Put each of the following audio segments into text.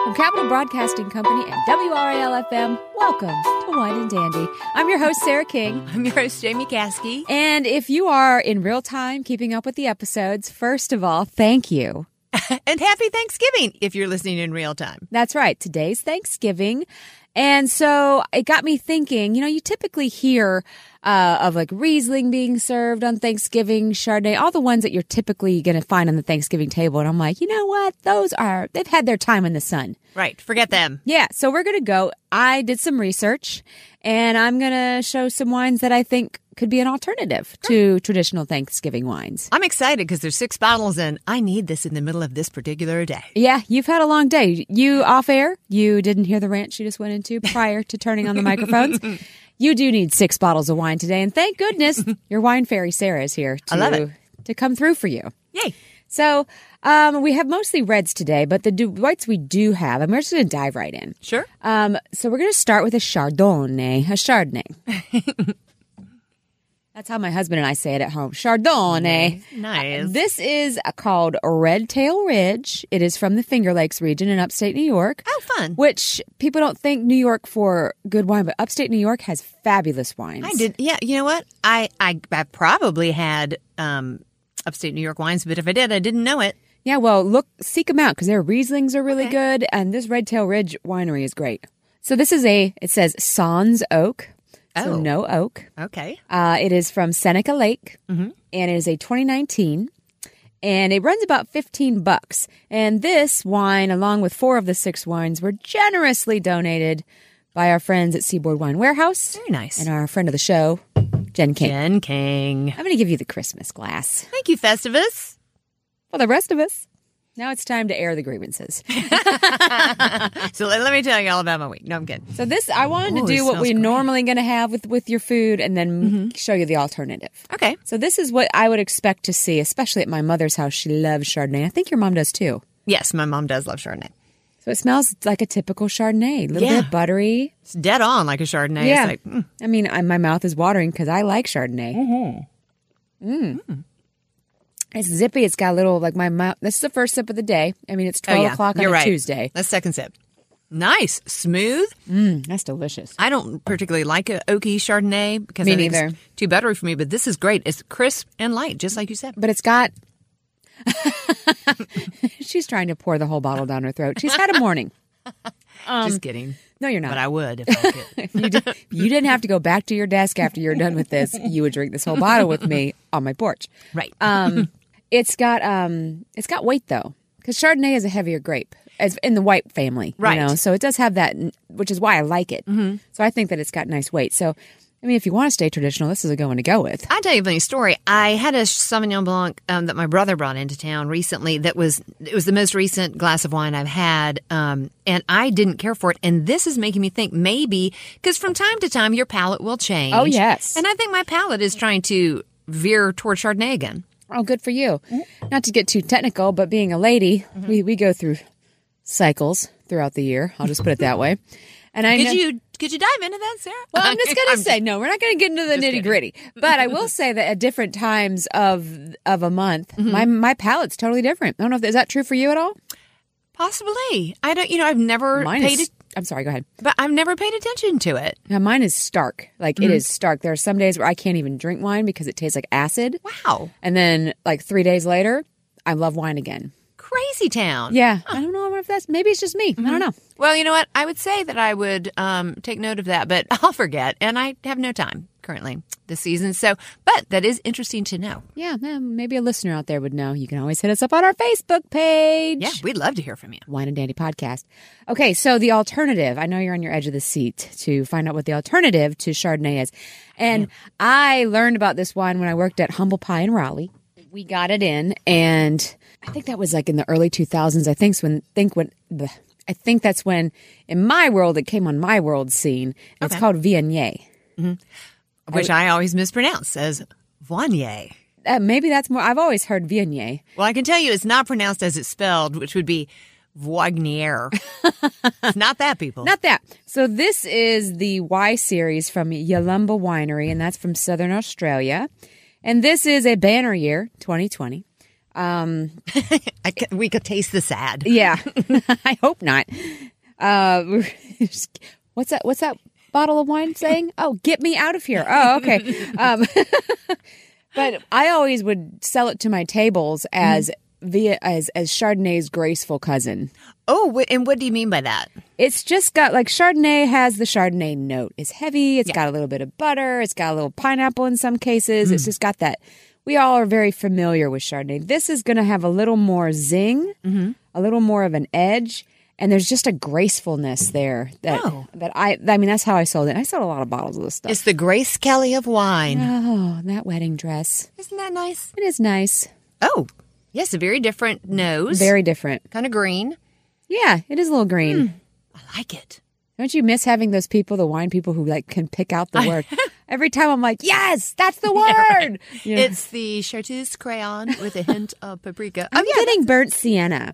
From Capital Broadcasting Company and WRAL-FM, welcome to Wine and Dandy. I'm your host, Sarah King. I'm your host, Jamie Caskey. And if you are in real time keeping up with the episodes, first of all, thank you. And happy Thanksgiving if you're listening in real time. That's right. Today's Thanksgiving. And so it got me thinking, you typically hear of like Riesling being served on Thanksgiving, Chardonnay, all the ones that you're typically going to find on the Thanksgiving table. And I'm like, you know what? They've had their time in the sun. Right. Forget them. Yeah. So we're going to go. I did some research and I'm going to show some wines that I think could be an alternative to traditional Thanksgiving wines. I'm excited because there's 6 bottles and I need this in the middle of this particular day. Yeah, you've had a long day. You off air, you didn't hear the rant she just went into prior to turning on the microphones. You do need 6 bottles of wine today. And thank goodness your wine fairy Sarah is here to come through for you. Yay. So we have mostly reds today, but the whites we do have, and we're just going to dive right in. Sure. So we're going to start with a Chardonnay. That's how my husband and I say it at home. Chardonnay. Nice. This is called Red Tail Ridge. It is from the Finger Lakes region in upstate New York. Oh, fun. Which people don't think New York for good wine, but upstate New York has fabulous wines. I did. Yeah. You know what? I probably had upstate New York wines, but if I did, I didn't know it. Yeah, well, seek them out because their Rieslings are really good, and this Red Tail Ridge winery is great. So this is it says Sans Oak. So no oak. Okay. It is from Seneca Lake, and it is a 2019, and it runs about $15. And this wine, along with 4 of the 6 wines, were generously donated by our friends at Seaboard Wine Warehouse. Very nice. And our friend of the show, Jen King. Jen King. I'm going to give you the Christmas glass. Thank you, Festivus. For the rest of us. Now it's time to air the grievances. So let me tell you all about my week. No, I'm kidding. So I wanted to do what we're normally going to have with your food and then show you the alternative. Okay. So this is what I would expect to see, especially at my mother's house. She loves Chardonnay. I think your mom does too. Yes, my mom does love Chardonnay. So it smells like a typical Chardonnay. A little bit buttery. It's dead on like a Chardonnay. Yeah. It's like, I mean, my mouth is watering because I like Chardonnay. It's zippy. It's got a little, like my mouth. This is the first sip of the day. I mean, it's 12 o'clock on a Tuesday. That's second sip. Nice. Smooth. That's delicious. I don't particularly like an oaky Chardonnay because Me I think neither. it's too buttery for me, but this is great. It's crisp and light, just like you said. But it's got... She's trying to pour the whole bottle down her throat. She's had a morning. Just kidding. No, you're not. But I would if I could. If you didn't have to go back to your desk after you're done with this, you would drink this whole bottle with me on my porch. Right. It's got weight though, because Chardonnay is a heavier grape as in the white family, right? So it does have that, which is why I like it. So I think that it's got nice weight. So I mean, if you want to stay traditional, this is a good one to go with. I'll tell you a funny story. I had a Sauvignon Blanc that my brother brought into town recently. It was the most recent glass of wine I've had, and I didn't care for it. And this is making me think maybe because from time to time your palate will change. Oh yes, and I think my palate is trying to veer toward Chardonnay again. Oh, good for you. Not to get too technical, but being a lady, we go through cycles throughout the year. I'll just put it that way. And Could you dive into that, Sarah? Well, I'm just going to say, no, we're not going to get into the nitty gritty. But I will say that at different times of a month, my palate's totally different. I don't know is that true for you at all? Possibly. I don't. I've never I'm sorry. Go ahead. But I've never paid attention to it. Now, mine is stark. Like it is stark. There are some days where I can't even drink wine because it tastes like acid. Wow. And then like 3 days later, I love wine again. Crazy town. Yeah. I don't know if maybe it's just me. I don't know. Well, you know what? I would say that I would take note of that, but I'll forget. And I have no time currently this season. But that is interesting to know. Yeah. Maybe a listener out there would know. You can always hit us up on our Facebook page. Yeah. We'd love to hear from you. Wine and Dandy Podcast. Okay. So the alternative, I know you're on your edge of the seat to find out what the alternative to Chardonnay is. And I learned about this wine when I worked at Humble Pie in Raleigh. We got it in, and I think that was like in the early 2000s. I think that's when, in my world, it came on my world scene. It's called Viognier. Which I always mispronounce as Viognier. Maybe that's more. I've always heard Viognier. Well, I can tell you it's not pronounced as it's spelled, which would be Viognier. It's not that, people. Not that. So this is the Y series from Yalumba Winery, and that's from Southern Australia. And this is a banner year, 2020. We could taste the sad. Yeah, I hope not. What's that bottle of wine saying? Oh, get me out of here. Oh, okay. But I always would sell it to my tables as Chardonnay's graceful cousin. Oh, and what do you mean by that? It's just got like Chardonnay has the Chardonnay note. It's heavy. It's got a little bit of butter. It's got a little pineapple in some cases. It's just got that. We all are very familiar with Chardonnay. This is going to have a little more zing, a little more of an edge, and there's just a gracefulness there that I mean, that's how I sold it. I sold a lot of bottles of this stuff. It's the Grace Kelly of wine. Oh, that wedding dress. Isn't that nice? It is nice. Oh, yes, a very different nose. Very different. Kind of green. Yeah, it is a little green. I like it. Don't you miss having those people, the wine people who like can pick out the word? Every time I'm like, yes, that's the word. Right. You know? It's the Chartreuse crayon with a hint of paprika. I'm getting burnt sienna.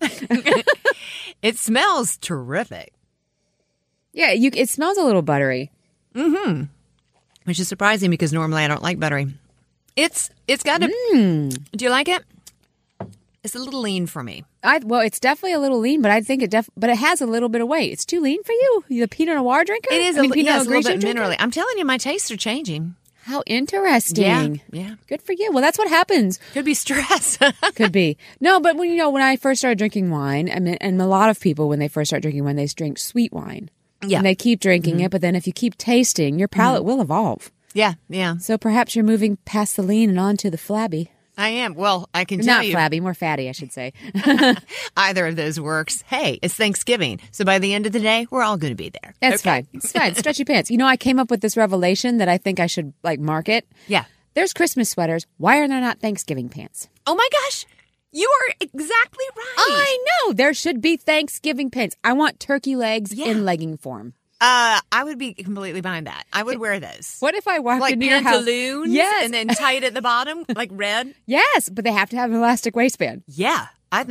It smells terrific. Yeah, it smells a little buttery. Mm-hmm. Which is surprising because normally I don't like buttery. It's got a... Do you like it? It's a little lean for me. Well, it's definitely a little lean, but I think but it has a little bit of weight. It's too lean for you? You the Pinot Noir drinker? It is Pinot a little bit drinker? minerally. I'm telling you, my tastes are changing. How interesting. Yeah. Good for you. Well, that's what happens. Could be stress. Could be. No, but when I first started drinking wine, I mean, and a lot of people, when they first start drinking wine, they drink sweet wine. Yeah. And they keep drinking it, but then if you keep tasting, your palate will evolve. Yeah. So perhaps you're moving past the lean and onto the flabby. I am. Well, I can tell you. Not flabby, more fatty, I should say. Either of those works. Hey, it's Thanksgiving. So by the end of the day, we're all going to be there. That's fine. It's fine. Stretchy pants. I came up with this revelation that I think I should market. Yeah. There's Christmas sweaters. Why are there not Thanksgiving pants? Oh my gosh. You are exactly right. I know. There should be Thanksgiving pants. I want turkey legs in legging form. I would be completely behind that. I would wear those. What if I walked into your house? Like pantaloons? Yes. And then tight at the bottom, like red? Yes, but they have to have an elastic waistband. Yeah. I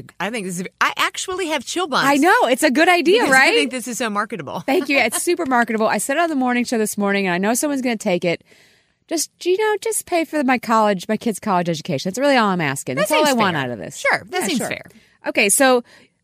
actually have chill bumps. I know. It's a good idea, right? I think this is so marketable. Thank you. It's super marketable. I said it on the morning show this morning, and I know someone's going to take it. Just pay for my kids' college education. That's really all I'm asking. That's all I want out of this. Sure. That seems fair. Okay, so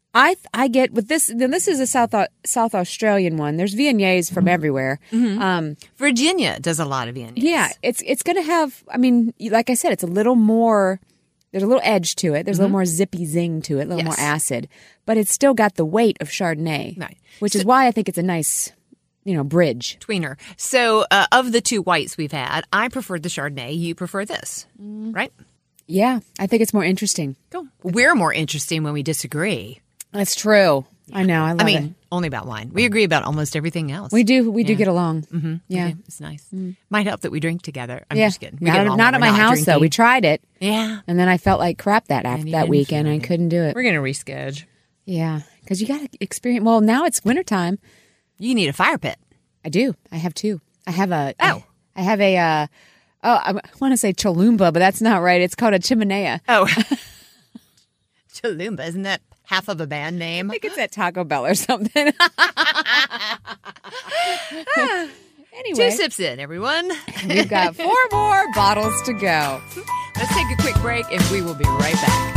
I get with this. Then this is a South Australian one. There's Viogniers from everywhere. Virginia does a lot of Viogniers. Yeah, it's going to have. I mean, like I said, it's a little more. There's a little edge to it. There's a little more zippy zing to it. A little more acid, but it's still got the weight of Chardonnay, right? Which is why I think it's a nice, bridge tweener. So of the two whites we've had, I preferred the Chardonnay. You prefer this, right? Yeah, I think it's more interesting. Cool. We're more interesting when we disagree. That's true. Yeah. I know. I love it. Only about wine. We agree about almost everything else. We do. We do get along. Mm-hmm. Yeah. It's nice. Might help that we drink together. I'm just kidding. Not at my house, though. We tried it. Yeah. And then I felt like crap that weekend. I couldn't do it. We're going to reschedule. Yeah. Because you got to experience. Well, now it's wintertime. You need a fire pit. I do. I have two. I have a. I want to say Cholumba, but that's not right. It's called a chimenea. Oh. Cholumba. Isn't that half of a band name? I think it's at Taco Bell or something. Anyway. 2 sips in, everyone. We've got 4 more bottles to go. Let's take a quick break, and we will be right back.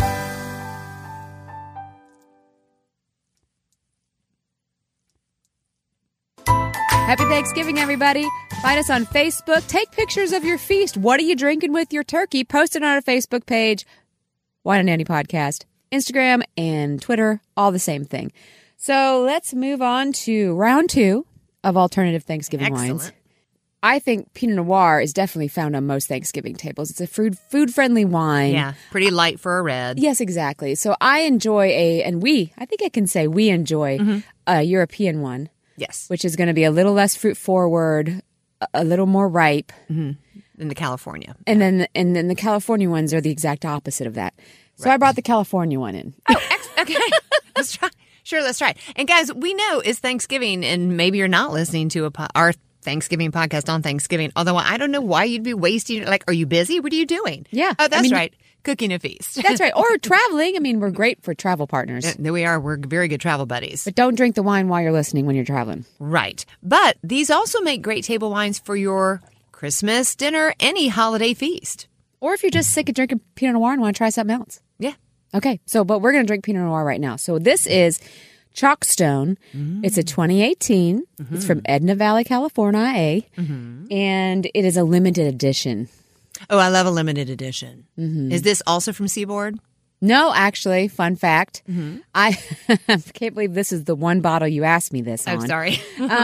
Happy Thanksgiving, everybody. Find us on Facebook. Take pictures of your feast. What are you drinking with your turkey? Post it on our Facebook page, Wine and Nanny Podcast. Instagram and Twitter, all the same thing. So let's move on to round 2 of alternative Thanksgiving wines. I think Pinot Noir is definitely found on most Thanksgiving tables. It's a food-friendly wine. Yeah, pretty light for a red. Yes, exactly. So I enjoy I think I can say we enjoy a European one. Yes. Which is going to be a little less fruit-forward, a little more ripe. Than the California. And then the California ones are the exact opposite of that. So I brought the California one in. Oh, okay. Let's try. Sure, let's try it. And guys, we know it's Thanksgiving, and maybe you're not listening to our Thanksgiving podcast on Thanksgiving. Although I don't know why you'd be wasting. Are you busy? What are you doing? Yeah. Oh, that's right. Cooking a feast. That's right. Or traveling. I mean, we're great for travel partners. We are. We're very good travel buddies. But don't drink the wine while you're listening when you're traveling. Right. But these also make great table wines for your Christmas dinner, any holiday feast. Or if you're just sick of drinking Pinot Noir and want to try something else. Yeah. Okay, but we're going to drink Pinot Noir right now. So this is Chalkstone. It's a 2018. It's from Edna Valley, California, and it is a limited edition. Oh, I love a limited edition. Is this also from Seaboard? No, actually, fun fact. I can't believe this is the one bottle you asked me this on. I'm sorry.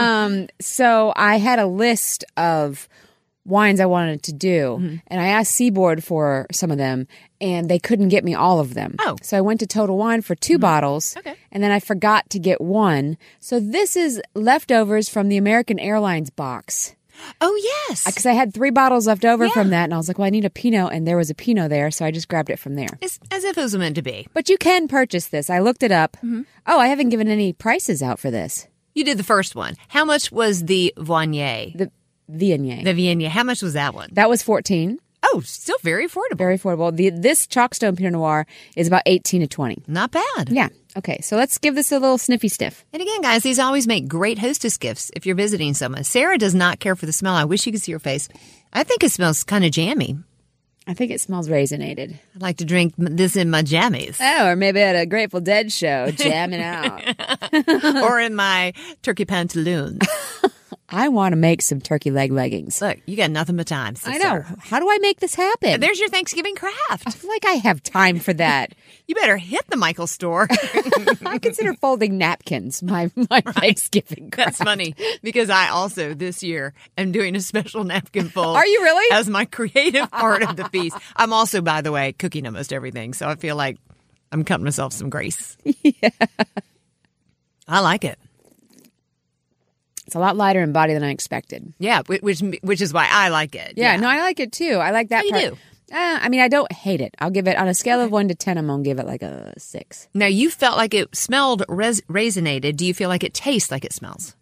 So I had a list of wines I wanted to do, and I asked Seaboard for some of them, and they couldn't get me all of them. Oh. So I went to Total Wine for 2 bottles, and then I forgot to get one. So this is leftovers from the American Airlines box. Oh, yes. Because I had 3 bottles left over from that, and I was like, well, I need a Pinot, and there was a Pinot there, so I just grabbed it from there. It's as if it was meant to be. But you can purchase this. I looked it up. Oh, I haven't given any prices out for this. You did the first one. How much was the Viognier? The Viognier. The Viognier. How much was that one? That was $14. Oh, still very affordable. Very affordable. This Chalkstone Pinot Noir is about $18 to $20. Not bad. Yeah. Okay, so let's give this a little sniffy sniff. And again, guys, these always make great hostess gifts if you're visiting someone. Sarah does not care for the smell. I wish you could see her face. I think it smells kind of jammy. I think it smells raisinated. I'd like to drink this in my jammies. Oh, or maybe at a Grateful Dead show, jamming out. Or in my turkey pantaloons. I want to make some turkey leg leggings. Look, you got nothing but time, sister. I know. How do I make this happen? There's your Thanksgiving craft. I feel like I have time for that. You better hit the Michael store. I consider folding napkins my Thanksgiving craft. That's funny because I also this year am doing a special napkin fold. Are you really? As my creative part of the feast. I'm also, by the way, cooking almost everything. So I feel like I'm cutting myself some grace. Yeah. I like it. It's a lot lighter in body than I expected. Yeah, which is why I like it. Yeah, no, I like it too. I like that How part. you do? I mean, I don't hate it. I'll give it, on a scale of 1 to 10, I'm going to give it like a 6. Now, you felt like it smelled raisinated. Do you feel like it tastes like it smells?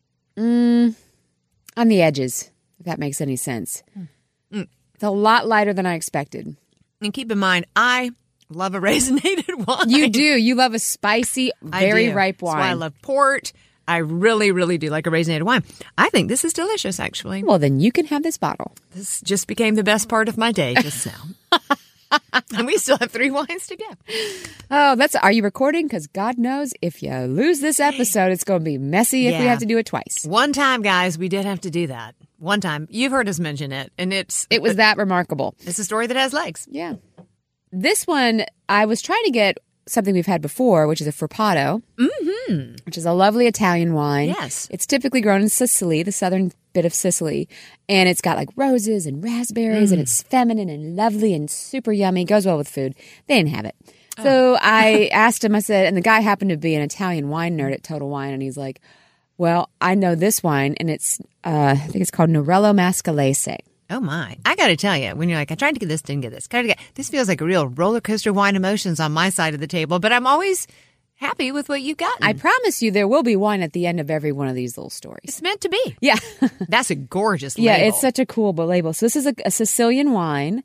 On the edges, if that makes any sense. It's a lot lighter than I expected. And keep in mind, I love a raisinated wine. You do. You love a spicy, very ripe wine. That's why I love port. I really, really do like a raisinated wine. I think this is delicious, actually. Well, then you can have this bottle. This just became the best part of my day just now. And we still have 3 wines to go. Oh, are you recording? Because God knows if you lose this episode, it's going to be messy if we have to do it twice. One time, guys, we did have to do that. One time. You've heard us mention it. And it was that remarkable. It's a story that has legs. Yeah. This one, I was trying to get something we've had before, which is a Frappato, which is a lovely Italian wine. Yes. It's typically grown in Sicily, the southern bit of Sicily, and it's got like roses and raspberries, and it's feminine and lovely and super yummy. Goes well with food. They didn't have it. So I asked him, I said, and the guy happened to be an Italian wine nerd at Total Wine, and he's like, well, I know this wine, and it's, I think it's called Norello Mascalese. Oh, my. I got to tell you, when you're like, I tried to get this, didn't get this. This feels like a real roller coaster wine emotions on my side of the table, but I'm always happy with what you got. I promise you there will be wine at the end of every one of these little stories. It's meant to be. Yeah. That's a gorgeous label. Yeah, it's such a cool label. So this is a Sicilian wine.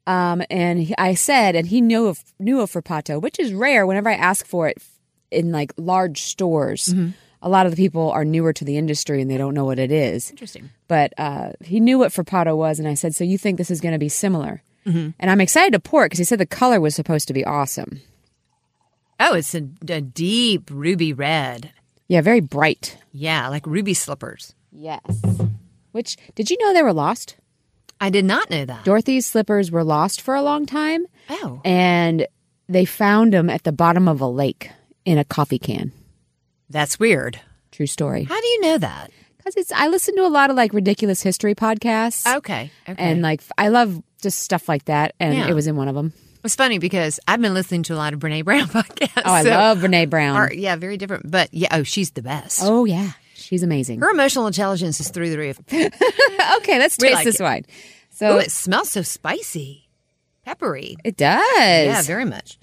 And I said, and he knew of Frappato, which is rare whenever I ask for it in like large stores. A lot of the people are newer to the industry and they don't know what it is. Interesting. But he knew what Frappato was, and I said, so you think this is going to be similar? And I'm excited to pour it because he said the color was supposed to be awesome. Oh, it's a deep ruby red. Yeah, very bright. Yeah, like ruby slippers. Yes. Which, did you know they were lost? I did not know that. Dorothy's slippers were lost for a long time. Oh. And they found them at the bottom of a lake in a coffee can. That's weird. True story. How do you know that? Because I listen to a lot of like ridiculous history podcasts. Okay. And like I love just stuff like that. And it was in one of them. It's funny because I've been listening to a lot of Brene Brown podcasts. Oh, I love Brene Brown. Yeah, very different. But yeah, she's the best. Oh, yeah. She's amazing. Her emotional intelligence is through the roof. Okay, let's taste this wine. So it smells so spicy, peppery. It does. Yeah, very much.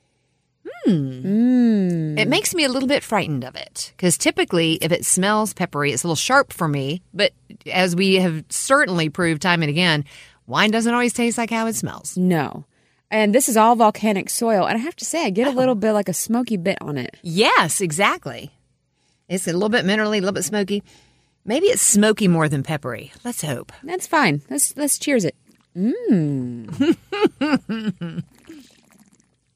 It makes me a little bit frightened of it because typically if it smells peppery, it's a little sharp for me. But as we have certainly proved time and again, wine doesn't always taste like how it smells. No. And this is all volcanic soil. And I have to say, I get a little bit like a smoky bit on it. Yes, exactly. It's a little bit minerally, a little bit smoky. Maybe it's smoky more than peppery. Let's hope. That's fine. Let's cheers it.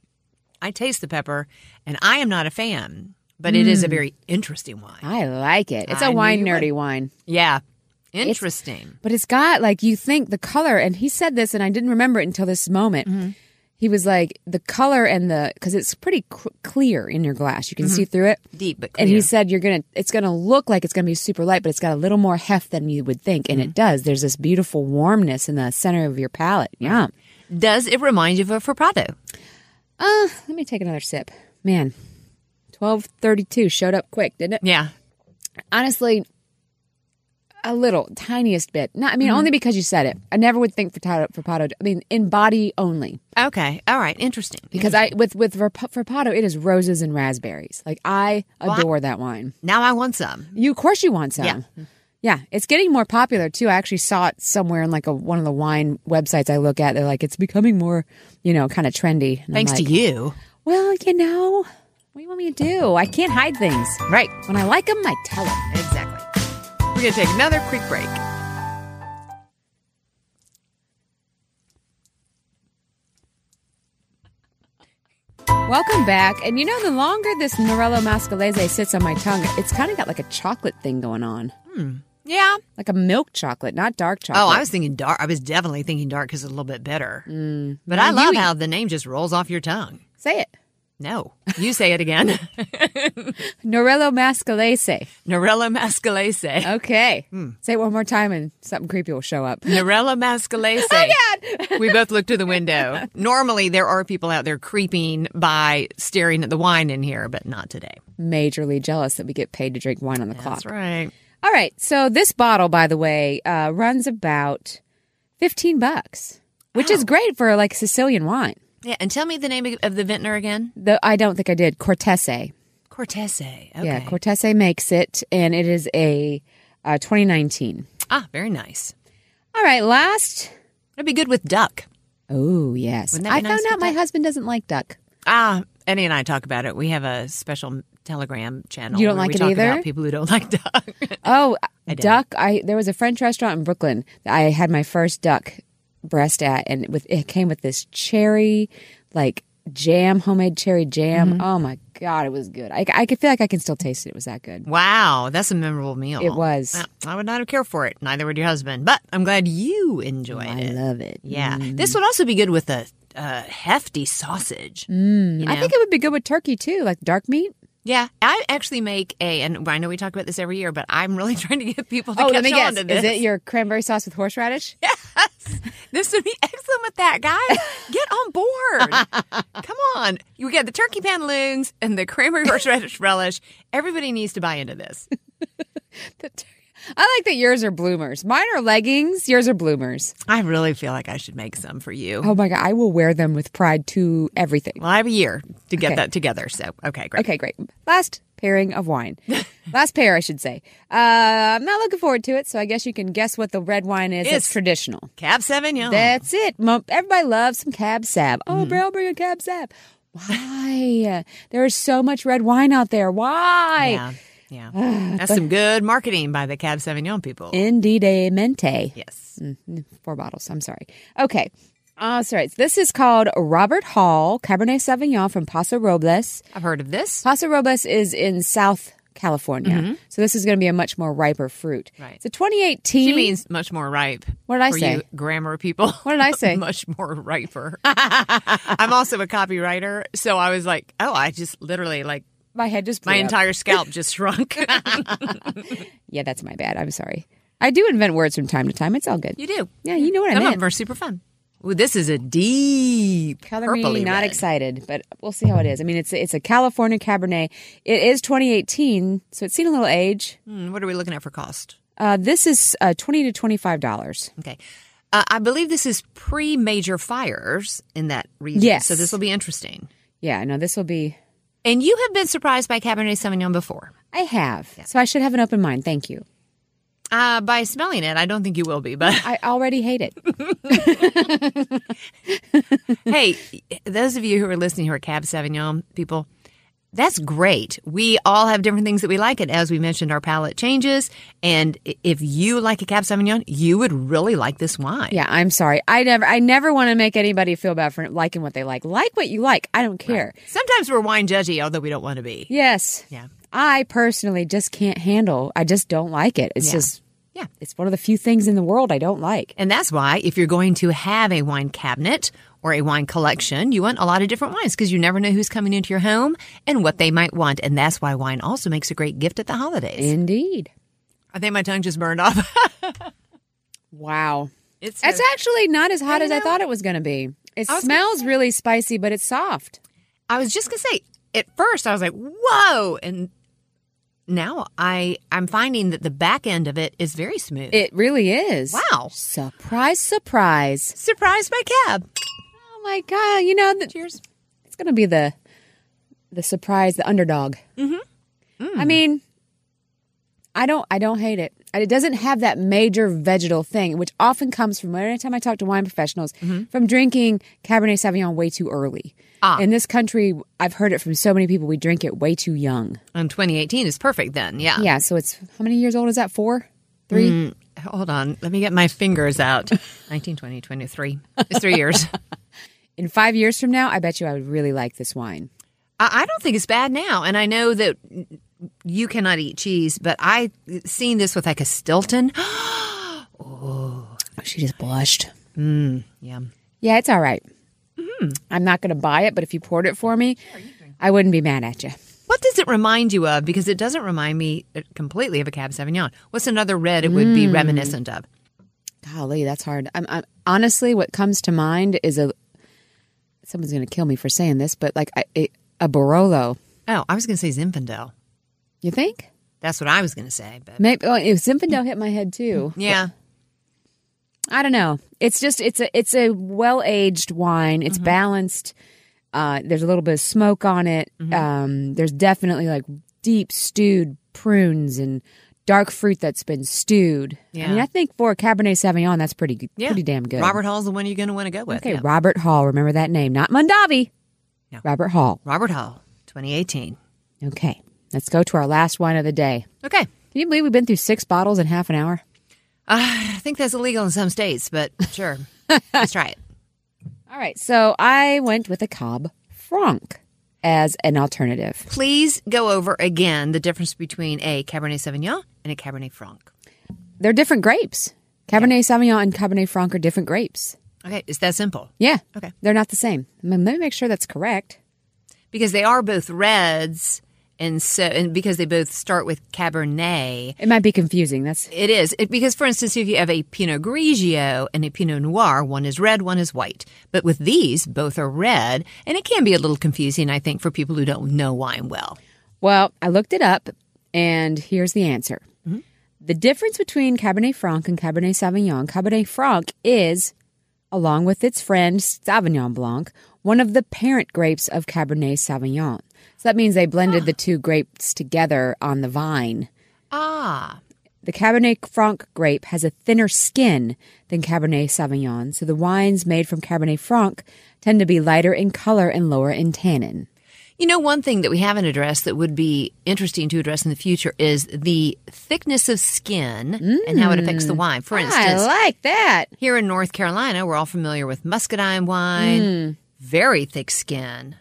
I taste the pepper, and I am not a fan, but it is a very interesting wine. I like it. It's I a knew wine you nerdy would. wine. Yeah. Interesting. But it's got, like, you think the color, and he said this, and I didn't remember it until this moment. He was like, the color and because it's pretty clear in your glass. You can see through it. Deep but clear. And he said it's going to look like it's going to be super light, but it's got a little more heft than you would think. And it does. There's this beautiful warmness in the center of your palate. Yeah. Does it remind you of a Frappato? Let me take another sip. Man, 12:32 showed up quick, didn't it? Yeah. Honestly, a little, tiniest bit. Not, I mean, only because you said it. I never would think Frappato. I mean, in body only. Okay. All right. Interesting. Because with Frappato, it is roses and raspberries. Like, I adore that wine. Now I want some. Of course you want some. Yeah. Yeah, it's getting more popular too. I actually saw it somewhere in like one of the wine websites I look at. They're like, it's becoming more, kind of trendy. And Thanks I'm to like, you. Well, what do you want me to do? I can't hide things. Right. When I like them, I tell them. Exactly. We're going to take another quick break. Welcome back. And the longer this Norello Mascalese sits on my tongue, it's kind of got like a chocolate thing going on. Yeah. Like a milk chocolate, not dark chocolate. Oh, I was thinking dark. I was definitely thinking dark because it's a little bit bitter. But Now I love you- how the name just rolls off your tongue. Say it. No. You say it again. Norello Mascalese. Norello Mascalese. Okay. Say it one more time and something creepy will show up. Norello Mascalese. Oh, God. We both looked to the window. Normally, there are people out there creeping by staring at the wine in here, but not today. Majorly jealous that we get paid to drink wine on the clock. That's right. All right. So this bottle, by the way, runs about $15, which is great for like Sicilian wine. Yeah, and tell me the name of the vintner again. I don't think I did. Cortese. Cortese. Okay. Yeah, Cortese makes it, and it is a 2019. Ah, very nice. All right, last. It'd be good with duck. Oh, yes. Wouldn't that I be found nice out with my duck? husband doesn't like duck. Eddie and I talk about it. We have a special Telegram channel. You don't where like we it talk either? About people who don't like duck. Oh, I don't. duck. There was a French restaurant in Brooklyn that I had my first duck breast at, and it came with this cherry, like, jam, homemade cherry jam. Oh my God, it was good. I could feel like I can still taste it. It was that good. Wow, that's a memorable meal. It was. Well, I would not have cared for it. Neither would your husband. But I'm glad you enjoyed it. I love it. Yeah. This would also be good with a hefty sausage. I think it would be good with turkey too, like dark meat. Yeah. I actually make and I know we talk about this every year, but I'm really trying to get people to Let catch me on guess. to this. Is it your cranberry sauce with horseradish? Yes. This would be excellent with that, guys. Get on board. Come on. You get the turkey pantaloons and the cranberry horseradish relish. Everybody needs to buy into this. I like that yours are bloomers. Mine are leggings. Yours are bloomers. I really feel like I should make some for you. Oh my God. I will wear them with pride to everything. Well, I have a year to get Okay. that together. So, okay, great. Okay, great. Last pairing of wine. Last pair, I should say. I'm not looking forward to it, so I guess you can guess what the red wine is. It's traditional. Cab Sauvignon. That's it. Everybody loves some Cab Sav. Oh, bro, I'll bring a Cab Sav. Why? There is so much red wine out there. Why? Yeah. That's some good marketing by the Cab Sauvignon people. Indeedamente. Yes. 4 bottles. I'm sorry. Okay. Sorry. This is called Robert Hall Cabernet Sauvignon from Paso Robles. I've heard of this. Paso Robles is in South California. So this is going to be a much more riper fruit. Right. It's a 2018. She means much more ripe. What did I for say? you grammar people. What did I say? Much more riper. I'm also a copywriter, so I was like, I just literally My head just blew my up. entire scalp just shrunk. Yeah, that's my bad. I'm sorry. I do invent words from time to time. It's all good. You do. Yeah, you know what I Some of meant. them are super fun. Ooh, this is a deep Color me purpley not red. excited, but we'll see how it is. I mean, it's a California Cabernet. It is 2018, so it's seen a little age. What are we looking at for cost? This is $20 to $25. Okay. I believe this is pre-major fires in that region. Yes. So this will be interesting. Yeah, no, this will be. And you have been surprised by Cabernet Sauvignon before. I have, so I should have an open mind. Thank you. By smelling it, I don't think you will be, but I already hate it. hey, those of you who are listening who are Cab Sauvignon people, That's great. We all have different things that we like, and as we mentioned, our palate changes. And if you like a Cab Sauvignon, you would really like this wine. Yeah, I'm sorry. I never want to make anybody feel bad for liking what they like. Like what you like. I don't care. Right. Sometimes we're wine judgy, although we don't want to be. Yes. Yeah. I personally just can't handle. I just don't like it. It's just. Yeah. It's one of the few things in the world I don't like. And that's why if you're going to have a wine cabinet or a wine collection, you want a lot of different wines because you never know who's coming into your home and what they might want. And that's why wine also makes a great gift at the holidays. Indeed. I think my tongue just burned off. Wow. It's actually not as hot as I thought it was going to be. It smells really spicy, but it's soft. I was just going to say, at first I was like, whoa. And now I'm finding that the back end of it is very smooth. It really is. Wow. Surprise, surprise. Surprised by Cab. Oh, my God. Cheers. It's going to be the surprise, the underdog. Mm-hmm. I mean, I don't hate it. It doesn't have that major vegetal thing, which often comes from, every time I talk to wine professionals, from drinking Cabernet Sauvignon way too early. In this country, I've heard it from so many people, we drink it way too young. And 2018 is perfect then, yeah. Yeah, so it's, how many years old is that, 4? 3? Hold on, let me get my fingers out. 19, 20, 23. It's 3 years. In 5 years from now, I bet you I would really like this wine. I don't think it's bad now. And I know that you cannot eat cheese, but I've seen this with like a Stilton. Oh, she just blushed. Yeah. Yeah, it's all right. I'm not going to buy it, but if you poured it for me, I wouldn't be mad at you. What does it remind you of? Because it doesn't remind me completely of a Cab Sauvignon. What's another red it would be reminiscent of? Golly, that's hard. I'm honestly, what comes to mind is someone's going to kill me for saying this, but like a Barolo. Oh, I was going to say Zinfandel. You think? That's what I was going to say. But maybe if Zinfandel hit my head too. Yeah. I don't know. It's just it's a well-aged wine. It's balanced. There's a little bit of smoke on it. There's definitely like deep stewed prunes and dark fruit that's been stewed. Yeah. I mean, I think for a Cabernet Sauvignon, that's pretty damn good. Robert Hall's the one you're going to want to go with. Okay, yeah. Robert Hall. Remember that name. Not Mondavi. No. Robert Hall. Robert Hall, 2018. Okay. Let's go to our last wine of the day. Okay. Can you believe we've been through 6 bottles in half an hour? I think that's illegal in some states, but sure. Let's try it. All right. So I went with a Cab Franc as an alternative. Please go over again the difference between a Cabernet Sauvignon and a Cabernet Franc. They're different grapes. Cabernet Sauvignon and Cabernet Franc are different grapes. Okay. It's that simple. Yeah. Okay. They're not the same. Let me make sure that's correct. Because they are both reds. And because they both start with Cabernet. It might be confusing. It is. Because, for instance, if you have a Pinot Grigio and a Pinot Noir, one is red, one is white. But with these, both are red. And it can be a little confusing, I think, for people who don't know wine well. Well, I looked it up, and here's the answer. The difference between Cabernet Franc and Cabernet Franc is, along with its friend Sauvignon Blanc, one of the parent grapes of Cabernet Sauvignon. So that means they blended the two grapes together on the vine. The Cabernet Franc grape has a thinner skin than Cabernet Sauvignon, so the wines made from Cabernet Franc tend to be lighter in color and lower in tannin. You know, one thing that we haven't addressed that would be interesting to address in the future is the thickness of skin and how it affects the wine. For instance, I like that. Here in North Carolina, we're all familiar with muscadine wine, very thick skin.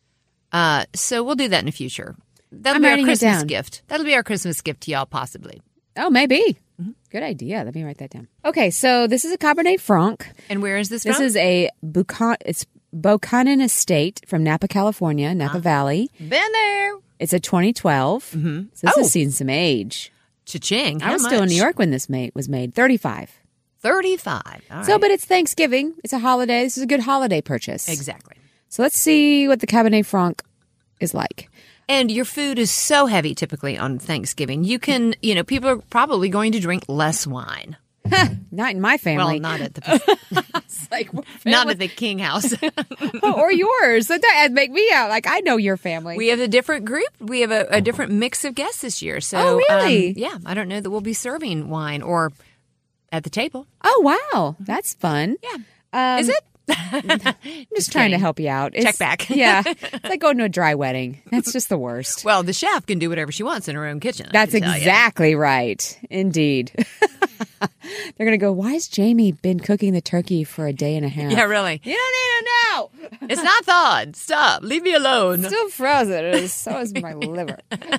So we'll do that in the future. That'll be our Christmas gift. That'll be our Christmas gift to y'all, possibly. Oh, maybe. Good idea. Let me write that down. Okay, so this is a Cabernet Franc. And where is this from? This is it's Buchanan Estate from Napa, California, Napa Valley. Been there. It's a 2012. So this has seen some age. Cha-ching. I was still in New York when this was made. 35. 35. All right. So, but it's Thanksgiving. It's a holiday. This is a good holiday purchase. Exactly. So let's see what the Cabernet Franc is like. And your food is so heavy typically on Thanksgiving. You can, people are probably going to drink less wine. Not in my family. Well, not at the not at the King house. Or yours. That make me out like I know your family. We have a different group. We have a different mix of guests this year. So, really? Yeah, I don't know that we'll be serving wine or at the table. Oh, wow. That's fun. Yeah. Is it? I'm just trying to help you out. Check back. Yeah. It's like going to a dry wedding. That's just the worst. Well, the chef can do whatever she wants in her own kitchen. That's exactly right. Indeed. They're going to go, why has Jamie been cooking the turkey for a day and a half? Yeah, really. You don't need to know. It's not thawed. Stop. Leave me alone. Still frozen. So is my liver.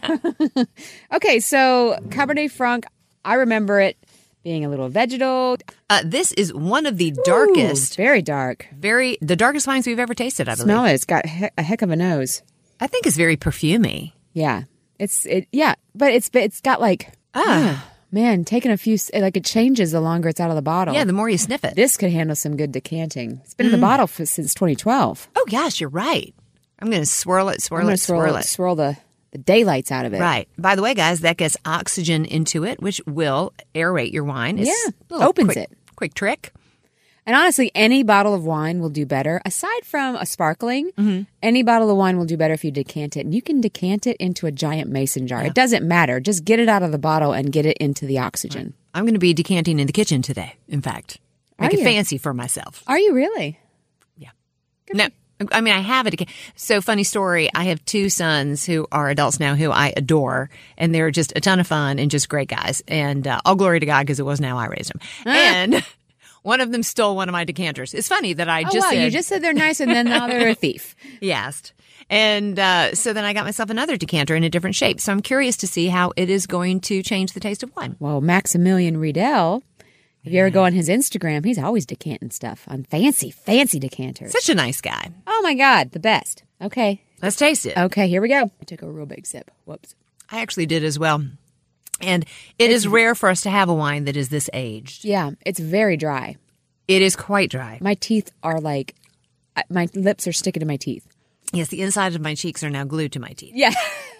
Okay, so Cabernet Franc, I remember it being a little vegetal. This is one of the darkest, Very dark. the darkest wines we've ever tasted, I believe. Smell it. It's got a heck of a nose. I think it's very perfumey. Yeah. But it's got like, man, taking a few, like it changes the longer it's out of the bottle. Yeah, the more you sniff it. This could handle some good decanting. It's been in the bottle since 2012. Oh, gosh, you're right. I'm going to swirl it. Swirl the daylights out of it. Right. By the way, guys, that gets oxygen into it, which will aerate your wine. It's opens it. Quick trick. And honestly, any bottle of wine will do better. Aside from a sparkling, any bottle of wine will do better if you decant it. And you can decant it into a giant mason jar. Yeah. It doesn't matter. Just get it out of the bottle and get it into the oxygen. Right. I'm going to be decanting in the kitchen today, in fact. Make it fancy for myself. Are you really? Yeah. No. I mean, I have it. So funny story. I have two sons who are adults now who I adore, and they're just a ton of fun and just great guys. And all glory to God because it wasn't how I raised them. And one of them stole one of my decanters. It's funny that I just said, you just said they're nice, and then now they're a thief. He asked. And so then I got myself another decanter in a different shape. So I'm curious to see how it is going to change the taste of wine. Well, Maximilian Riedel, if you ever go on his Instagram, he's always decanting stuff on fancy decanters. Such a nice guy. Oh, my God. The best. Okay. Let's taste it. Okay, here we go. I took a real big sip. Whoops. I actually did as well. And it is rare for us to have a wine that is this aged. Yeah, it's very dry. It is quite dry. My teeth are like, my lips are sticking to my teeth. Yes, the inside of my cheeks are now glued to my teeth. Yeah.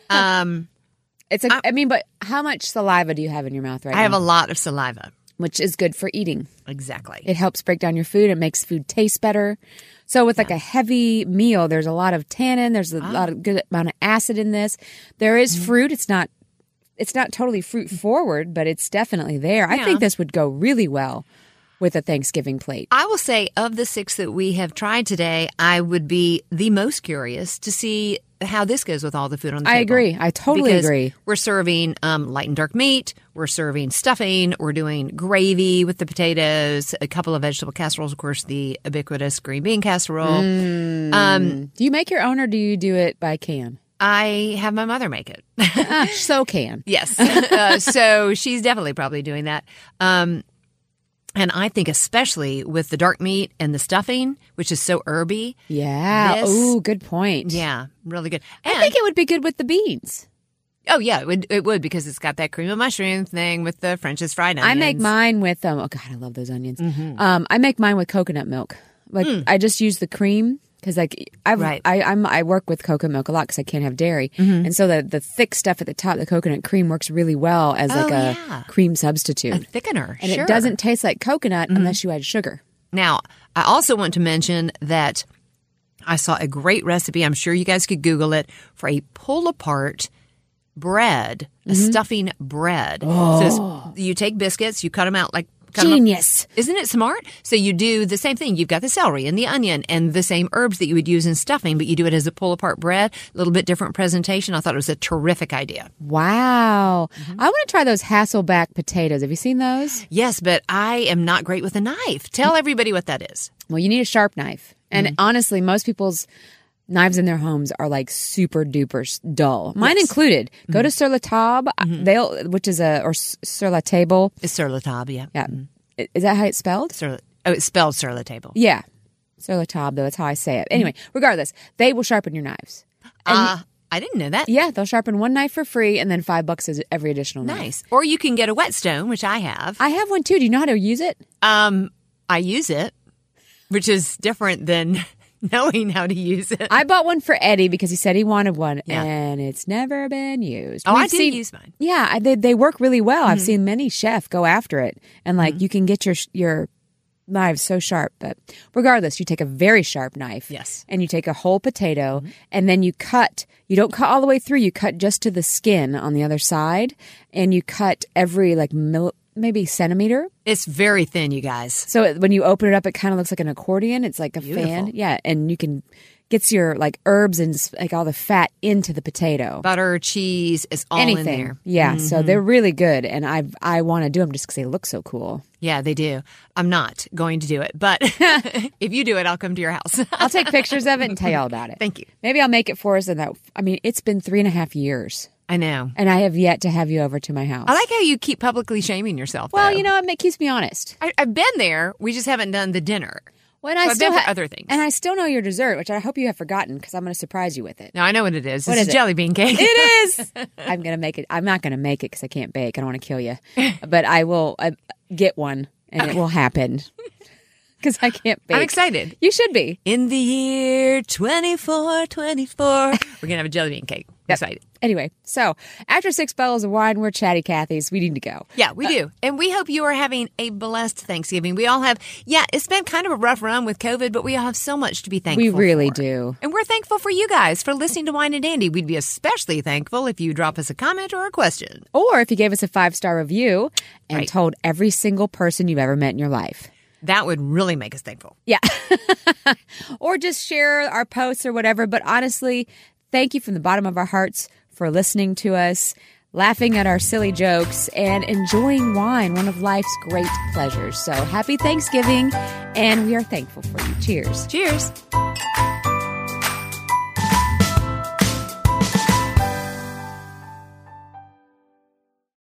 But how much saliva do you have in your mouth right now? I have a lot of saliva. Which is good for eating. Exactly. It helps break down your food. It makes food taste better. So with like a heavy meal, there's a lot of tannin. There's a lot of good amount of acid in this. There is fruit. It's not totally fruit forward, but it's definitely there. Yeah. I think this would go really well with a Thanksgiving plate. I will say of the 6 that we have tried today, I would be the most curious to see how this goes with all the food on the table. I agree. I totally agree. We're serving light and dark meat. We're serving stuffing. We're doing gravy with the potatoes, a couple of vegetable casseroles, of course, the ubiquitous green bean casserole. Do you make your own or do you do it by can? I have my mother make it. So can. Yes. So she's definitely probably doing that. And I think especially with the dark meat and the stuffing, which is so herby. Yeah. Oh, good point. Yeah, really good. And I think it would be good with the beans. Oh, yeah, it would because it's got that cream of mushroom thing with the French's fried onions. I make mine with, oh, God, I love those onions. I make mine with coconut milk. Like, I just use the cream. Because I work with coconut milk a lot because I can't have dairy, and so the thick stuff at the top, the coconut cream, works really well as a cream substitute, a thickener, and it doesn't taste like coconut unless you add sugar. Now, I also want to mention that I saw a great recipe. I'm sure you guys could Google it for a pull apart bread, a stuffing bread. Oh. So you take biscuits, you cut them out like. Genius. Isn't it smart? So you do the same thing. You've got the celery and the onion and the same herbs that you would use in stuffing, but you do it as a pull-apart bread, a little bit different presentation. I thought it was a terrific idea. Wow. I want to try those Hasselback potatoes. Have you seen those? Yes, but I am not great with a knife. Tell everybody what that is. Well, you need a sharp knife. And honestly, most people's knives in their homes are like super duper dull. Mine included. Go to Sur La Table, or Sur La Table. It's Sur La Table, yeah. Yeah. Is that how it's spelled? It's spelled Sur La Table. Yeah. Sur La Table, though. That's how I say it. Anyway, regardless, they will sharpen your knives. I didn't know that. Yeah, they'll sharpen one knife for free and then $5 is every additional knife. Nice. Or you can get a whetstone, which I have. I have one too. Do you know how to use it? I use it, which is different than knowing how to use it. I bought one for Eddie because he said he wanted one, and it's never been used. I do use mine. Yeah, they work really well. I've seen many chefs go after it, and you can get your knives so sharp. But regardless, you take a very sharp knife, and you take a whole potato, and then you cut. You don't cut all the way through. You cut just to the skin on the other side, and you cut every maybe centimeter. It's very thin, you guys. So when you open it up, it kind of looks like an accordion. It's like a fan. Yeah. And you can gets your like herbs and like all the fat into the potato. Butter, cheese, it's all Anything. in there. Yeah. So they're really good. And I want to do them just because they look so cool. Yeah, they do. I'm not going to do it, but if you do it, I'll come to your house. I'll take pictures of it and tell you all about it. Thank you. Maybe I'll make it for us. It's been 3.5 years. I know. And I have yet to have you over to my house. I like how you keep publicly shaming yourself. Well, though. it keeps me honest. I've been there. We just haven't done the dinner. When I've been for other things. And I still know your dessert, which I hope you have forgotten because I'm going to surprise you with it. No, I know what it is. What It's is it? jelly bean cake. It is. I'm going to make it. I'm not going to make it because I can't bake. I don't want to kill you. But I will get one and it will happen because I can't bake. I'm excited. You should be. In the year 2424, we're going to have a jelly bean cake. Excited. Anyway, so after 6 bottles of wine, we're chatty Cathy's. We need to go. Yeah, we do. And we hope you are having a blessed Thanksgiving. We all have, it's been kind of a rough run with COVID, but we all have so much to be thankful for. We really do. And we're thankful for you guys for listening to Wine and Dandy. We'd be especially thankful if you drop us a comment or a question. Or if you gave us a 5-star review and Right. told every single person you've ever met in your life. That would really make us thankful. Yeah. Or just share our posts or whatever. But honestly, thank you from the bottom of our hearts for listening to us, laughing at our silly jokes, and enjoying wine, one of life's great pleasures. So happy Thanksgiving, and we are thankful for you. Cheers. Cheers.